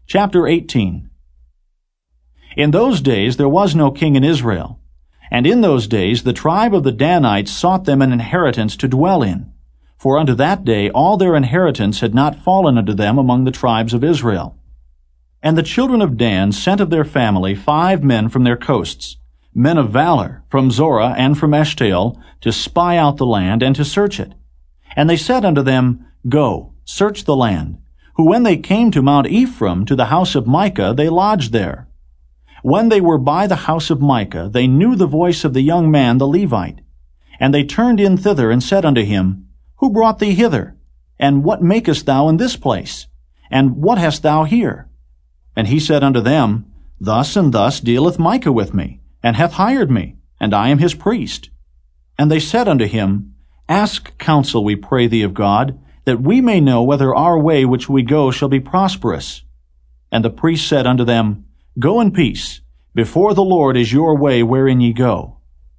Chapter 18. In those days there was no king in Israel, and in those days the tribe of the Danites sought them an inheritance to dwell in, for unto that day all their inheritance had not fallen unto them among the tribes of Israel. And the children of Dan sent of their family 5 men from their coasts, men of valor, from Zorah and from Eshtaol, to spy out the land and to search it. And they said unto them, Go, search the land. Who when they came to Mount Ephraim, to the house of Micah, they lodged there. When they were by the house of Micah, they knew the voice of the young man the Levite. And they turned in thither, and said unto him, Who brought thee hither? And what makest thou in this place? And what hast thou here? And he said unto them, Thus and thus dealeth Micah with me, and hath hired me, and I am his priest. And they said unto him, Ask counsel, we pray thee of God, that we may know whether our way which we go shall be prosperous. And the priest said unto them, Go in peace. Before the Lord is your way wherein ye go.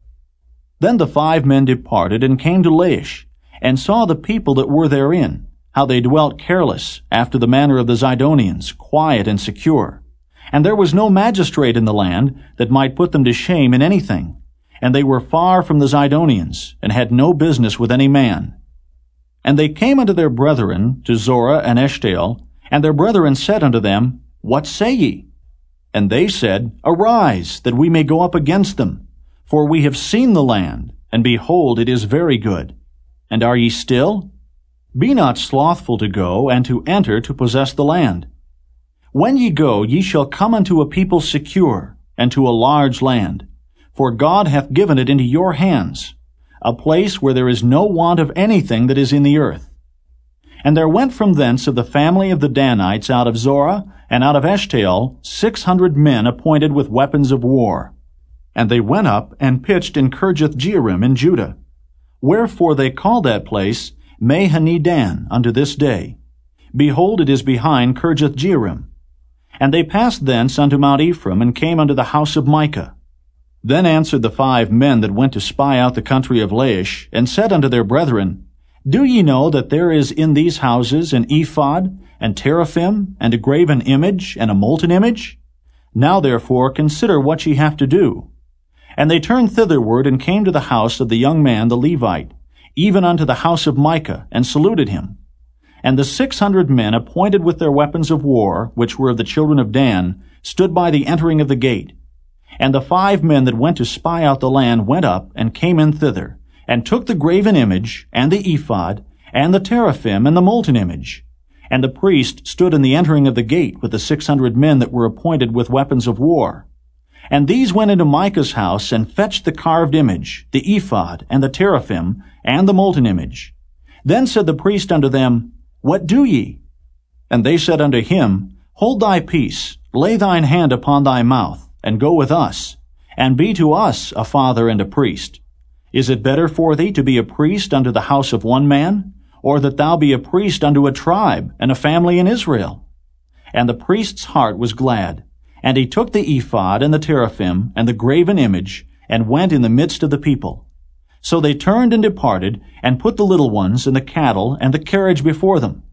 Then the 5 men departed, and came to Laish, and saw the people that were therein, how they dwelt careless, after the manner of the Zidonians, quiet and secure. And there was no magistrate in the land that might put them to shame in anything. And they were far from the Zidonians, and had no business with any man. And they came unto their brethren, to Zorah and Eshtaol, and their brethren said unto them, What say ye? And they said, Arise, that we may go up against them. For we have seen the land, and behold, it is very good. And are ye still? Be not slothful to go, and to enter to possess the land. When ye go, ye shall come unto a people secure, and to a large land. For God hath given it into your hands, a place where there is no want of anything that is in the earth. And there went from thence of the family of the Danites out of Zorah and out of Eshtaol 600 men appointed with weapons of war. And they went up and pitched in Kirjath-jearim in Judah. Wherefore they call that place Mahane-dan unto this day. Behold, it is behind Kirjath-jearim. And they passed thence unto Mount Ephraim, and came unto the house of Micah. Then answered the 5 men that went to spy out the country of Laish, and said unto their brethren, Do ye know that there is in these houses an ephod, and teraphim, and a graven image, and a molten image? Now therefore consider what ye have to do. And they turned thitherward, and came to the house of the young man the Levite, even unto the house of Micah, and saluted him. And the 600 men appointed with their weapons of war, which were of the children of Dan, stood by the entering of the gate. And the 5 men that went to spy out the land went up, and came in thither, and took the graven image, and the ephod, and the teraphim, and the molten image. And the priest stood in the entering of the gate with the 600 men that were appointed with weapons of war. And these went into Micah's house, and fetched the carved image, the ephod, and the teraphim, and the molten image. Then said the priest unto them, What do ye? And they said unto him, Hold thy peace, lay thine hand upon thy mouth, and go with us, and be to us a father and a priest. Is it better for thee to be a priest unto the house of one man, or that thou be a priest unto a tribe and a family in Israel? And the priest's heart was glad, and he took the ephod and the teraphim and the graven image, and went in the midst of the people. So they turned and departed, and put the little ones and the cattle and the carriage before them.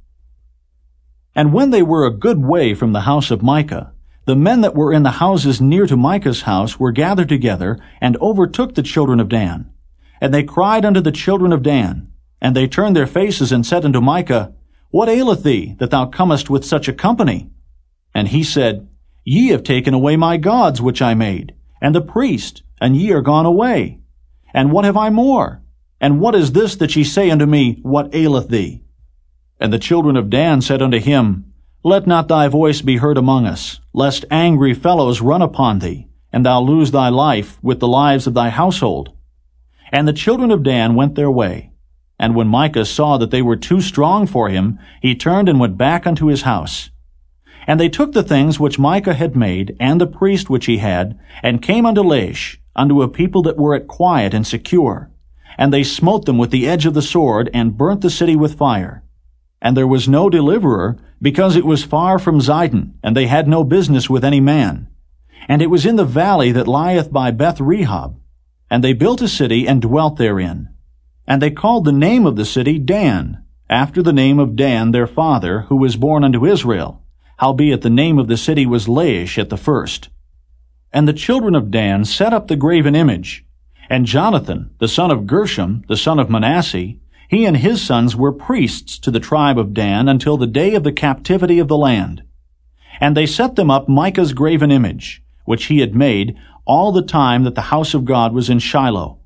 And when they were a good way from the house of Micah, the men that were in the houses near to Micah's house were gathered together, and overtook the children of Dan. And they cried unto the children of Dan, and they turned their faces, and said unto Micah, What aileth thee, that thou comest with such a company? And he said, Ye have taken away my gods which I made, and the priest, and ye are gone away. And what have I more? And what is this that ye say unto me, What aileth thee? And the children of Dan said unto him, Let not thy voice be heard among us, lest angry fellows run upon thee, and thou lose thy life with the lives of thy household. And the children of Dan went their way. And when Micah saw that they were too strong for him, he turned and went back unto his house. And they took the things which Micah had made, and the priest which he had, and came unto Laish, unto a people that were at quiet and secure. And they smote them with the edge of the sword, and burnt the city with fire. And there was no deliverer, because it was far from Zidon, and they had no business with any man. And it was in the valley that lieth by Beth-rehob. And they built a city, and dwelt therein. And they called the name of the city Dan, after the name of Dan their father, who was born unto Israel, howbeit the name of the city was Laish at the first. And the children of Dan set up the graven image. And Jonathan, the son of Gershom, the son of Manasseh, he and his sons were priests to the tribe of Dan until the day of the captivity of the land. And they set them up Micah's graven image, which he had made all the time that the house of God was in Shiloh.